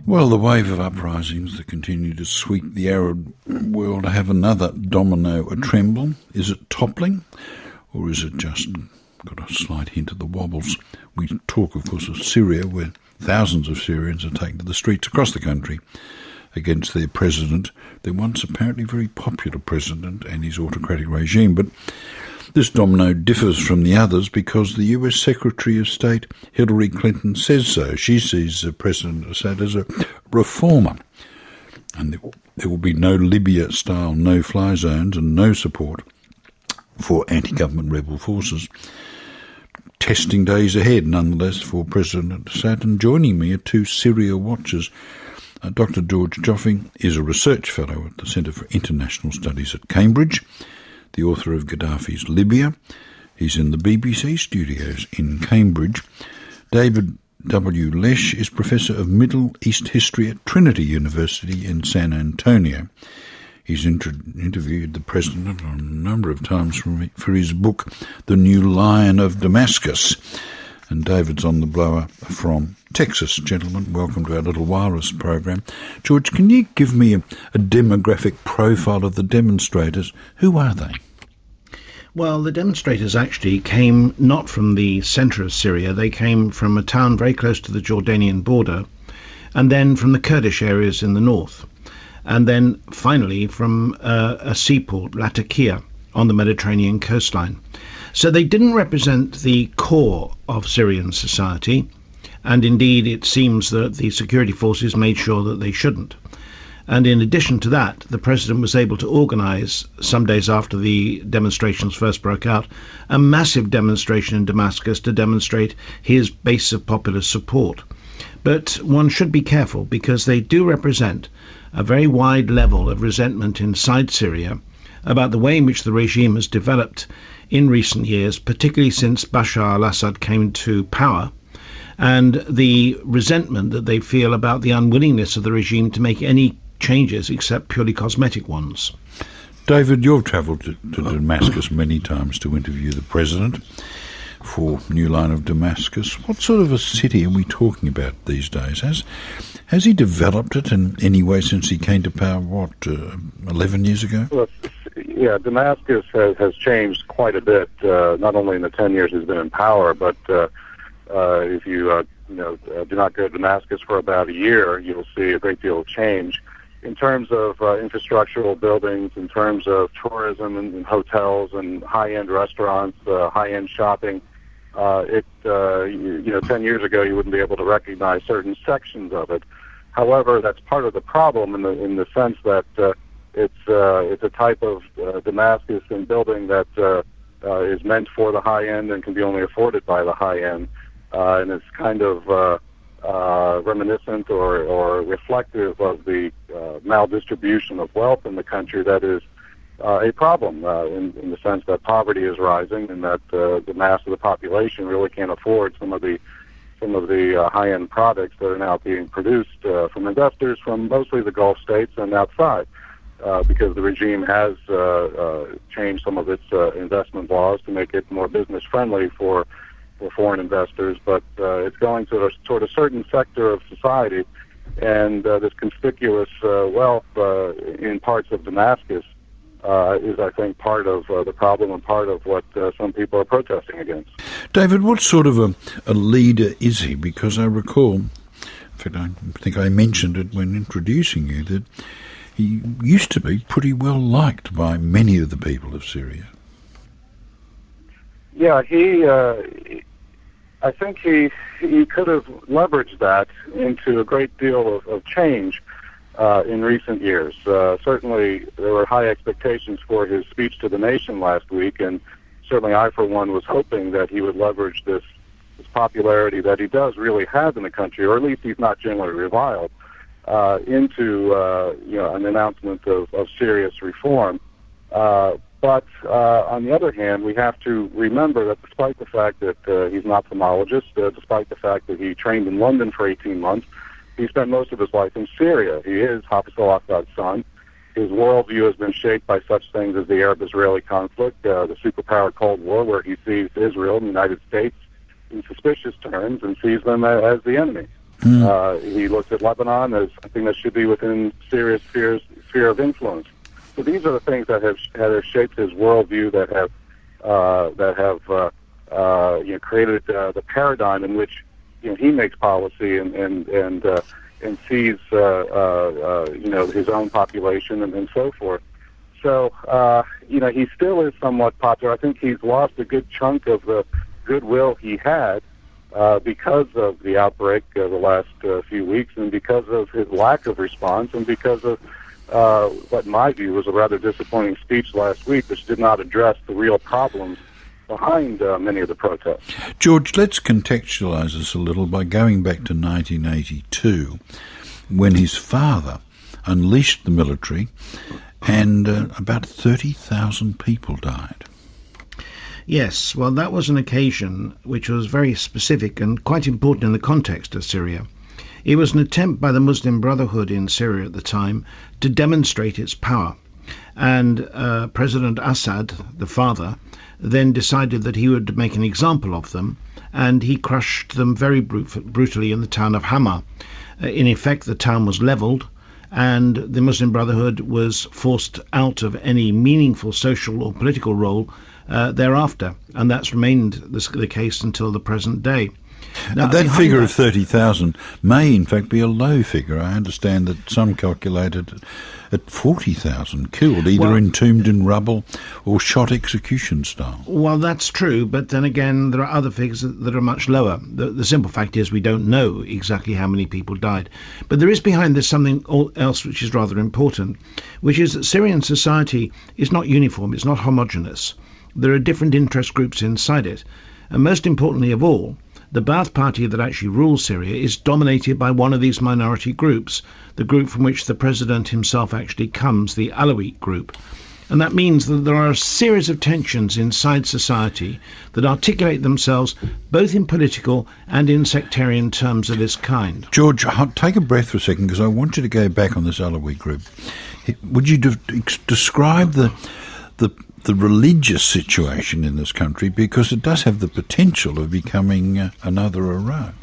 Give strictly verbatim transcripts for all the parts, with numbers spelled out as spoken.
Well, the wave of uprisings that continue to sweep the Arab world have another domino a tremble. Is it toppling, or is it just got a slight hint of the wobbles? We talk, of course, of Syria, where thousands of Syrians are taken to the streets across the country against their president, their once apparently very popular president and his autocratic regime. But this domino differs from the others because the U S Secretary of State Hillary Clinton says so. She sees uh, President Assad as a reformer, and there will, there will be no Libya-style no-fly zones and no support for anti-government rebel forces. Testing days ahead, nonetheless, for President Assad. And joining me are two Syria watchers. Uh, Doctor George Joffe is a research fellow at the Centre for International Studies at Cambridge, the author of Gaddafi's Libya. He's in the B B C studios in Cambridge. David W. Lesh is Professor of Middle East History at Trinity University in San Antonio. He's inter- interviewed the President a number of times for, for his book, The New Lion of Damascus. And David's on the blower from Texas. Gentlemen, welcome to our little wireless program. George, can you give me a, a demographic profile of the demonstrators? Who are they? Well, the demonstrators actually came not from the centre of Syria. They came from a town very close to the Jordanian border, and then from the Kurdish areas in the north, and then finally from uh, a seaport, Latakia, on the Mediterranean coastline. So they didn't represent the core of Syrian society, and indeed it seems that the security forces made sure that they shouldn't. And in addition to that, the president was able to organise, some days after the demonstrations first broke out, a massive demonstration in Damascus to demonstrate his base of popular support. But one should be careful, because they do represent a very wide level of resentment inside Syria about the way in which the regime has developed in recent years, particularly since Bashar al-Assad came to power, and the resentment that they feel about the unwillingness of the regime to make any changes except purely cosmetic ones. David, you've travelled to, to Damascus many times to interview the president for New Line of Damascus. What sort of a city are we talking about these days? Has has he developed it in any way since he came to power, what, uh, eleven years ago? Well, yeah, Damascus has, has changed quite a bit, uh, not only in the ten years he's been in power, but uh, uh, if you uh, you know uh, do not go to Damascus for about a year, you'll see a great deal of change in terms of uh, infrastructural buildings, in terms of tourism and, and hotels and high-end restaurants, uh, high-end shopping. Uh, it uh, you, you know, ten years ago you wouldn't be able to recognize certain sections of it. However, that's part of the problem in the in the sense that uh, it's uh, it's a type of uh, Damascus and building that uh, uh, is meant for the high end and can be only afforded by the high end, uh, and it's kind of uh, uh, reminiscent or, or reflective of the uh, maldistribution of wealth in the country that is uh, a problem uh, in, in the sense that poverty is rising and that uh, the mass of the population really can't afford some of the some of the uh, high-end products that are now being produced uh, from investors from mostly the Gulf states and outside, uh, because the regime has uh, uh, changed some of its uh, investment laws to make it more business-friendly for, for foreign investors, but uh, it's going to a, toward a certain sector of society, and uh, this conspicuous uh, wealth uh, in parts of Damascus Uh, is, I think, part of uh, the problem and part of what uh, some people are protesting against. David, what sort of a, a leader is he? Because I recall, in fact, I think I mentioned it when introducing you, that he used to be pretty well liked by many of the people of Syria. Yeah, he, uh, I think he, he could have leveraged that into a great deal of, of change Uh, in recent years. Uh, certainly, there were high expectations for his speech to the nation last week, and certainly I, for one, was hoping that he would leverage this, this popularity that he does really have in the country, or at least he's not generally reviled, uh, into uh, you know an announcement of, of serious reform. Uh, but uh, on the other hand, we have to remember that despite the fact that uh, he's an ophthalmologist, uh, despite the fact that he trained in London for eighteen months, he spent most of his life in Syria. He is Hafez al-Assad's son. His worldview has been shaped by such things as the Arab-Israeli conflict, uh, the superpower Cold War, where he sees Israel and the United States in suspicious terms and sees them as the enemy. Mm. Uh, he looks at Lebanon as something that should be within Syria's sphere, sphere of influence. So these are the things that have, that have shaped his worldview, that have uh, that have uh, uh, you know, created uh, the paradigm in which you know he makes policy and and and uh, and sees uh, uh, uh, you know his own population and, and so forth. So uh, you know he still is somewhat popular. I think he's lost a good chunk of the goodwill he had uh, because of the outbreak uh, the last uh, few weeks, and because of his lack of response, and because of uh, what in my view was a rather disappointing speech last week, which did not address the real problems behind uh, many of the protests. George, let's contextualise this a little by going back to nineteen eighty-two, when his father unleashed the military and uh, about thirty thousand people died. Yes, well, that was an occasion which was very specific and quite important in the context of Syria. It was an attempt by the Muslim Brotherhood in Syria at the time to demonstrate its power. And uh, President Assad, the father, then decided that he would make an example of them, and he crushed them very brut- brutally in the town of Hama. Uh, in effect, the town was levelled, and the Muslim Brotherhood was forced out of any meaningful social or political role uh, thereafter, and that's remained the, the case until the present day. Now, that figure that, of thirty thousand may in fact be a low figure. I understand that some calculated at forty thousand killed, either well, entombed in rubble or shot execution style. Well, that's true, but then again, there are other figures that, that are much lower. The, the simple fact is we don't know exactly how many people died. But there is behind this something else which is rather important, which is that Syrian society is not uniform, it's not homogeneous. There are different interest groups inside it. And most importantly of all, the Ba'ath Party that actually rules Syria is dominated by one of these minority groups, the group from which the president himself actually comes, the Alawite group. And that means that there are a series of tensions inside society that articulate themselves both in political and in sectarian terms of this kind. George, take a breath for a second, because I want you to go back on this Alawite group. Would you de- describe the the the religious situation in this country, because it does have the potential of becoming uh, another Iraq?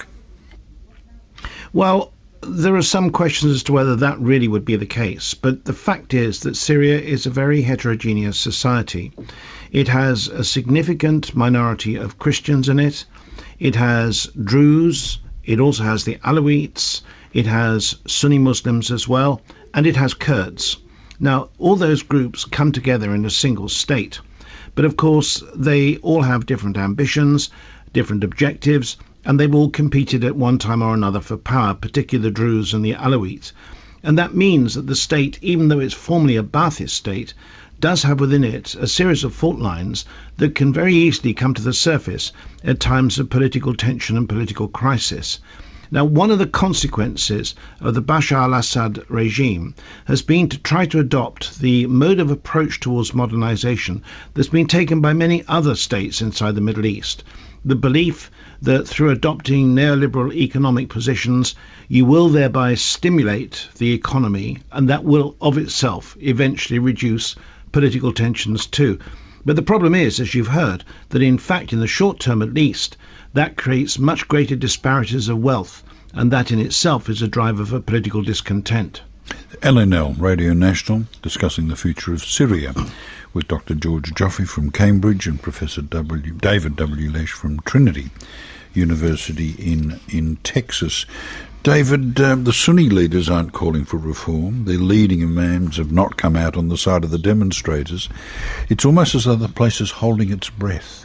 Well, there are some questions as to whether that really would be the case, but the fact is that Syria is a very heterogeneous society. It has a significant minority of Christians in it. It has Druze. It also has the Alawites. It has Sunni Muslims as well, and it has Kurds. Now, all those groups come together in a single state, but of course they all have different ambitions, different objectives, and they've all competed at one time or another for power, particularly the Druze and the Alawites. And that means that the state, even though it's formally a Ba'athist state, does have within it a series of fault lines that can very easily come to the surface at times of political tension and political crisis. Now, one of the consequences of the Bashar al-Assad regime has been to try to adopt the mode of approach towards modernization that's been taken by many other states inside the Middle East. The belief that through adopting neoliberal economic positions, you will thereby stimulate the economy, and that will of itself eventually reduce political tensions too. But the problem is, as you've heard, that in fact, in the short term at least, that creates much greater disparities of wealth, and that in itself is a driver for political discontent. L N L, Radio National, discussing the future of Syria with Doctor George Joffe from Cambridge and Professor W. David W. Lesh from Trinity University in, in Texas. David, uh, the Sunni leaders aren't calling for reform. Their leading imams have not come out on the side of the demonstrators. It's almost as though the place is holding its breath.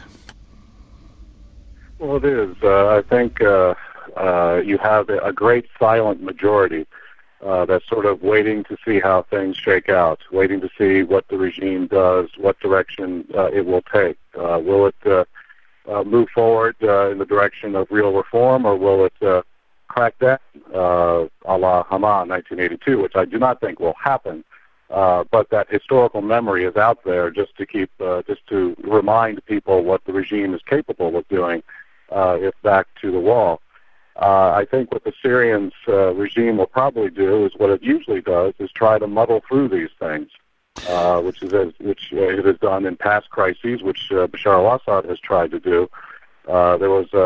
Well, it is. Uh, I think uh, uh, you have a great silent majority uh, that's sort of waiting to see how things shake out, waiting to see what the regime does, what direction uh, it will take. Uh, will it uh, uh, move forward uh, in the direction of real reform, or will it uh, crack down uh, a la Hama in nineteen eighty-two, which I do not think will happen. Uh, but that historical memory is out there just to keep, uh, just to remind people what the regime is capable of doing uh, if backed to the wall. Uh, I think what the Syrian uh, regime will probably do is what it usually does, is try to muddle through these things, uh, which is as, which uh, it has done in past crises, which uh, Bashar al-Assad has tried to do. Uh, there was uh,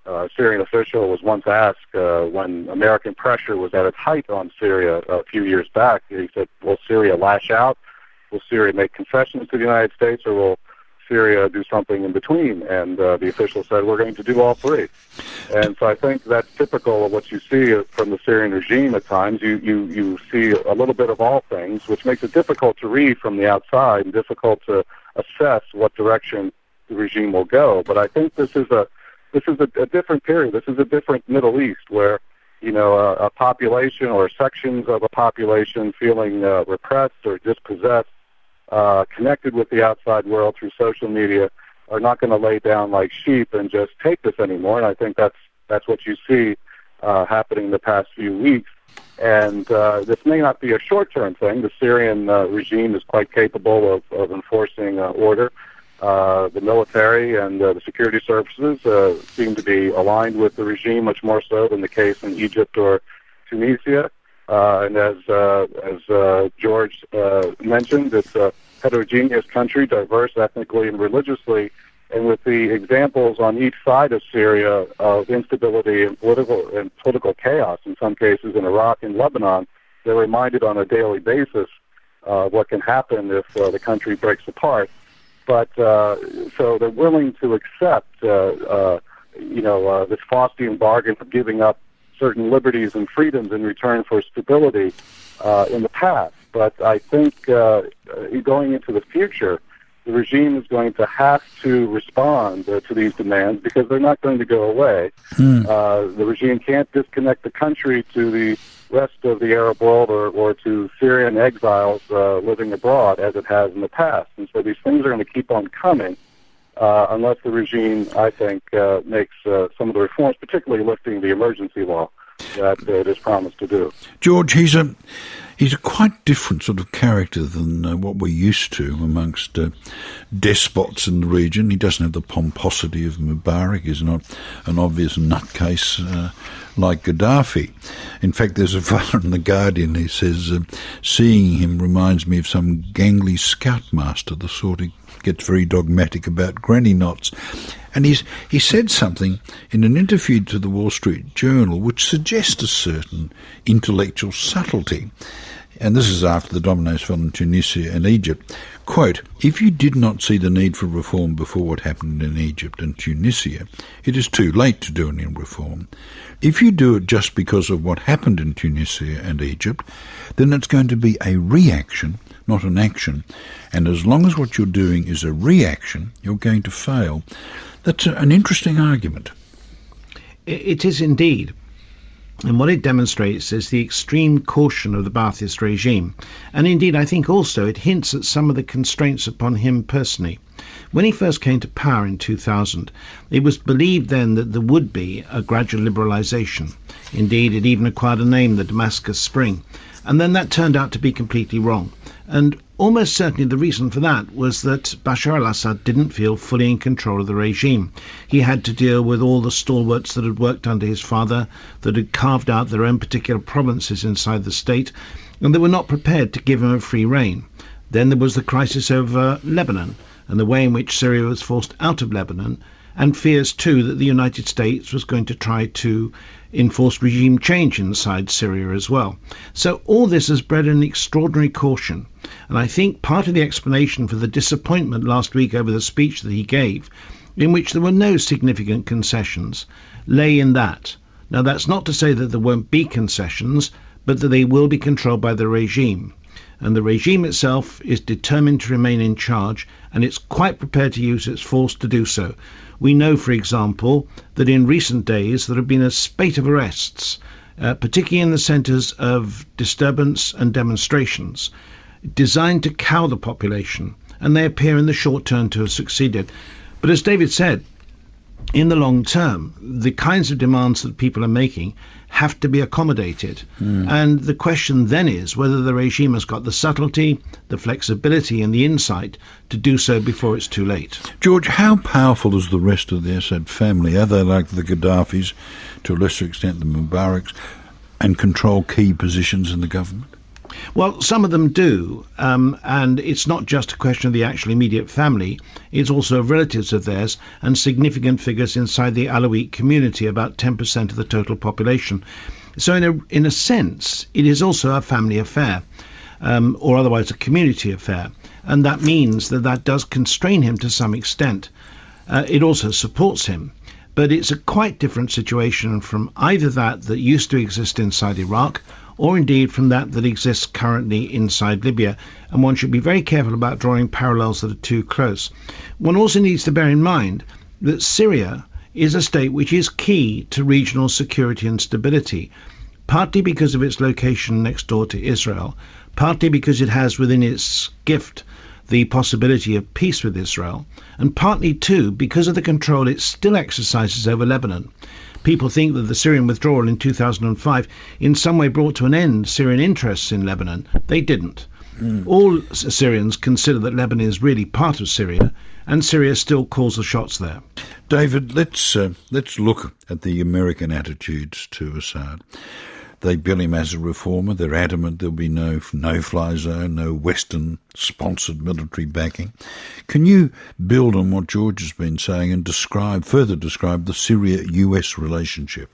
Uh, a Syrian official was once asked uh, when American pressure was at its height on Syria a few years back. He said, will Syria lash out? Will Syria make concessions to the United States, or will Syria do something in between? And uh, the official said, we're going to do all three. And so I think that's typical of what you see from the Syrian regime at times. You, you, you see a little bit of all things, which makes it difficult to read from the outside and difficult to assess what direction the regime will go. But I think this is a This is a, a different period. This is a different Middle East where, you know, a, a population or sections of a population feeling uh, repressed or dispossessed, uh, connected with the outside world through social media, are not going to lay down like sheep and just take this anymore. And I think that's that's what you see uh, happening the past few weeks. And uh, this may not be a short-term thing. The Syrian uh, regime is quite capable of, of enforcing uh, order. Uh, the military and uh, the security services uh, seem to be aligned with the regime much more so than the case in Egypt or Tunisia. Uh, and as uh, as uh, George uh, mentioned, it's a heterogeneous country, diverse ethnically and religiously. And with the examples on each side of Syria of instability and political and political chaos, in some cases in Iraq and Lebanon, they're reminded on a daily basis uh, what can happen if uh, the country breaks apart. But uh, so they're willing to accept, uh, uh, you know, uh, this Faustian bargain of giving up certain liberties and freedoms in return for stability uh, in the past. But I think uh, going into the future, the regime is going to have to respond uh, to these demands because they're not going to go away. Mm. Uh, the regime can't disconnect the country to the rest of the Arab world or, or to Syrian exiles uh, living abroad as it has in the past. And so these things are going to keep on coming uh, unless the regime, I think, uh, makes uh, some of the reforms, particularly lifting the emergency law that uh, it is promised to do. George, he's a he's a quite different sort of character than uh, what we're used to amongst uh, despots in the region. He doesn't have the pomposity of Mubarak. He's not an obvious nutcase uh, like Gaddafi. In fact, there's a fellow in The Guardian who says, uh, seeing him reminds me of some gangly scoutmaster, the sort who gets very dogmatic about granny knots. And he's, he said something in an interview to the Wall Street Journal which suggests a certain intellectual subtlety. And this is after the dominoes fell in Tunisia and Egypt. Quote, if you did not see the need for reform before what happened in Egypt and Tunisia, it is too late to do any reform. If you do it just because of what happened in Tunisia and Egypt, then it's going to be a reaction, not an action. And as long as what you're doing is a reaction, you're going to fail. That's an interesting argument. It is indeed. And what it demonstrates is the extreme caution of the Ba'athist regime. And indeed, I think also it hints at some of the constraints upon him personally. When he first came to power in two thousand, it was believed then that there would be a gradual liberalisation. Indeed, it even acquired a name, the Damascus Spring. And then that turned out to be completely wrong. And almost certainly the reason for that was that Bashar al-Assad didn't feel fully in control of the regime. He had to deal with all the stalwarts that had worked under his father, that had carved out their own particular provinces inside the state, and they were not prepared to give him a free rein. Then there was the crisis over Lebanon, and the way in which Syria was forced out of Lebanon, and fears too that the United States was going to try to enforce regime change inside Syria as well. So all this has bred an extraordinary caution, and I think part of the explanation for the disappointment last week over the speech that he gave, in which there were no significant concessions, lay in that. Now that's not to say that there won't be concessions, but that they will be controlled by the regime. And the regime itself is determined to remain in charge, and it's quite prepared to use its force to do so. We know, for example, that in recent days there have been a spate of arrests, uh, particularly in the centres of disturbance and demonstrations, designed to cow the population, and they appear in the short term to have succeeded. But as David said, in the long term, the kinds of demands that people are making have to be accommodated. Mm. And the question then is whether the regime has got the subtlety, the flexibility and the insight to do so before it's too late. George, how powerful is the rest of the Assad family? Are they like the Gaddafis, to a lesser extent the Mubaraks, and control key positions in the government? Well, some of them do, um, and it's not just a question of the actual immediate family, it's also of relatives of theirs and significant figures inside the Alawite community, about ten percent of the total population. So in a, in a sense, it is also a family affair, um, or otherwise a community affair, and that means that that does constrain him to some extent. Uh, it also supports him. But it's a quite different situation from either that that used to exist inside Iraq, or indeed from that that exists currently inside Libya, and one should be very careful about drawing parallels that are too close. One also needs to bear in mind that Syria is a state which is key to regional security and stability, partly because of its location next door to Israel, partly because it has within its gift the possibility of peace with Israel, and partly too because of the control it still exercises over Lebanon. People think that the Syrian withdrawal in two thousand five in some way brought to an end Syrian interests in Lebanon. They didn't. Mm. All Syrians consider that Lebanon is really part of Syria, and Syria still calls the shots there. David, let's uh, let's look at the American attitudes to Assad. They bill him as a reformer. They're adamant there'll be no no-fly zone, no Western-sponsored military backing. Can you build on what George has been saying and describe, further describe the Syria-U S relationship?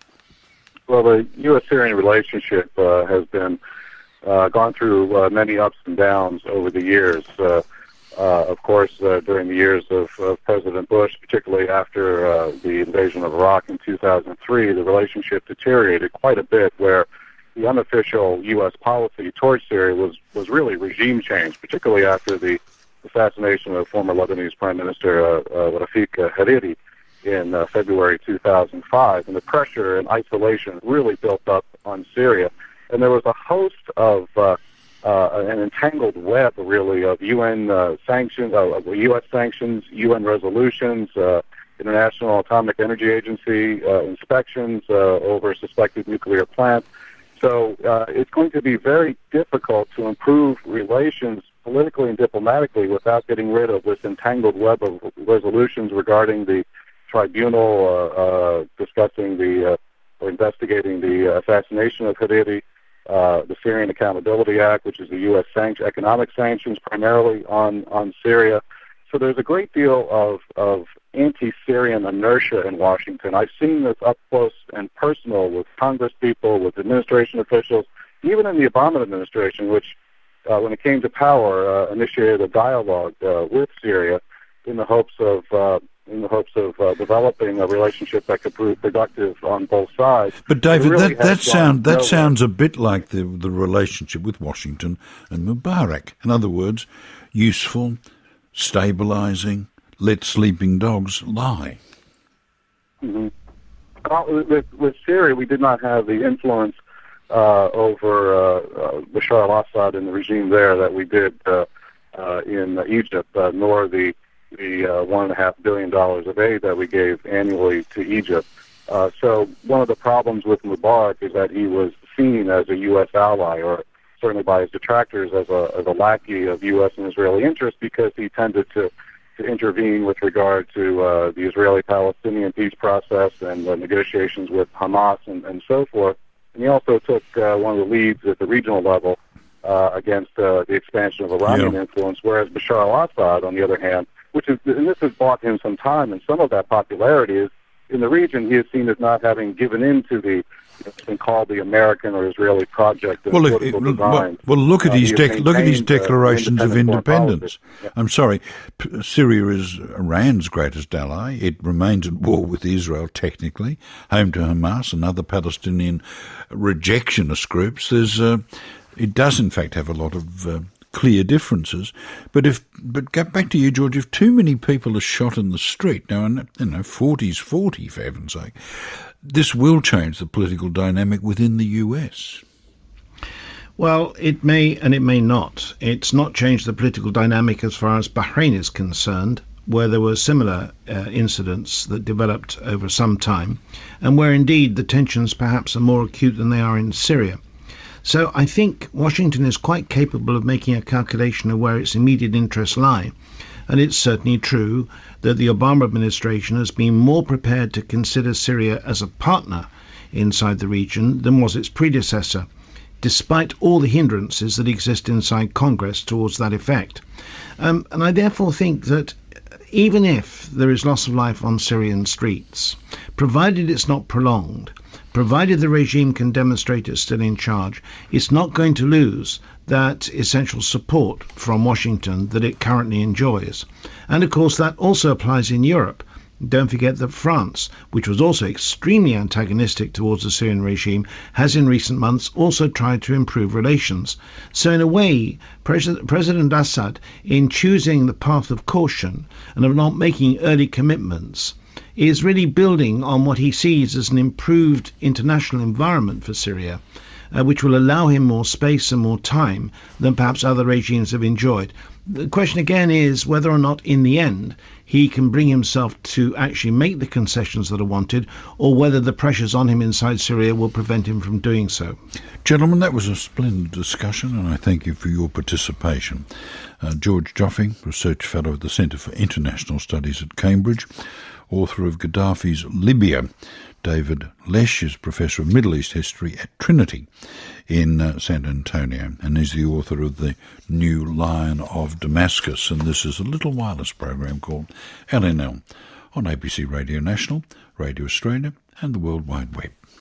Well, the U S-Syrian relationship uh, has been uh, gone through uh, many ups and downs over the years. Uh, Uh, of course, uh, during the years of, of President Bush, particularly after uh, the invasion of Iraq in two thousand three, the relationship deteriorated quite a bit, where the unofficial U S policy towards Syria was, was really regime change, particularly after the assassination of former Lebanese Prime Minister uh, uh, Rafik Hariri in uh, February two thousand five. And the pressure and isolation really built up on Syria. And there was a host of uh, Uh, an entangled web, really, of U N uh, sanctions, uh, U S sanctions, U N resolutions, uh, International Atomic Energy Agency uh, inspections uh, over suspected nuclear plants. So uh, it's going to be very difficult to improve relations politically and diplomatically without getting rid of this entangled web of resolutions regarding the tribunal uh, uh, discussing the uh, or investigating the assassination of Hariri, Uh, the Syrian Accountability Act, which is the U S sanction, economic sanctions primarily on, on Syria. So there's a great deal of, of anti-Syrian inertia in Washington. I've seen this up close and personal with Congress people, with administration officials, even in the Obama administration, which, uh, when it came to power, uh, initiated a dialogue uh, with Syria in the hopes of uh, in the hopes of uh, developing a relationship that could prove productive on both sides. But David, really that that sound that nowhere. sounds a bit like the the relationship with Washington and Mubarak. In other words, useful, stabilising, let sleeping dogs lie. Mm-hmm. Well, with, with Syria, we did not have the influence uh, over uh, uh, Bashar al-Assad and the regime there that we did uh, uh, in Egypt, uh, nor the the uh, one and a half billion dollars of aid that we gave annually to Egypt. Uh, so one of the problems with Mubarak is that he was seen as a U S ally, or certainly by his detractors as a as a lackey of U S and Israeli interests, because he tended to, to intervene with regard to uh, the Israeli-Palestinian peace process and the negotiations with Hamas and, and so forth. And he also took uh, one of the leads at the regional level uh, against uh, the expansion of Iranian yeah. influence, whereas Bashar al-Assad, on the other hand, which is, and this has bought him some time, and some of that popularity is, in the region, he is seen as not having given in to the, what's been called the American or Israeli project of well, political it, design. Well, well, look at uh, his dec- look at his declarations uh, of independence. Yeah. I'm sorry, P- Syria is Iran's greatest ally. It remains at war with Israel technically, home to Hamas and other Palestinian rejectionist groups. There's, uh, it does in fact have a lot of uh, clear differences. But if, but get back to you, George, if too many people are shot in the street, now, you know, forty's forty, for heaven's sake, this will change the political dynamic within the U S. Well, it may and it may not. It's not changed the political dynamic as far as Bahrain is concerned, where there were similar uh, incidents that developed over some time, and where indeed the tensions perhaps are more acute than they are in Syria. So I think Washington is quite capable of making a calculation of where its immediate interests lie. And it's certainly true that the Obama administration has been more prepared to consider Syria as a partner inside the region than was its predecessor. despite all the hindrances that exist inside Congress towards that effect. Um, and I therefore think that even if there is loss of life on Syrian streets, provided it's not prolonged, provided the regime can demonstrate it's still in charge, it's not going to lose that essential support from Washington that it currently enjoys. And of course that also applies in Europe. Don't forget that France, which was also extremely antagonistic towards the Syrian regime, has in recent months also tried to improve relations. So in a way, Pres- President Assad, in choosing the path of caution and of not making early commitments, is really building on what he sees as an improved international environment for Syria, uh, which will allow him more space and more time than perhaps other regimes have enjoyed. The question again is whether or not in the end he can bring himself to actually make the concessions that are wanted, or whether the pressures on him inside Syria will prevent him from doing so. Gentlemen, that was a splendid discussion, and I thank you for your participation. Uh, George Joffe, Research Fellow at the Centre for International Studies at Cambridge, author of Gaddafi's Libya. David Lesh is Professor of Middle East History at Trinity in uh, San Antonio, and is the author of The New Lion of Damascus. And this is a little wireless program called L N L on A B C Radio National, Radio Australia and the World Wide Web.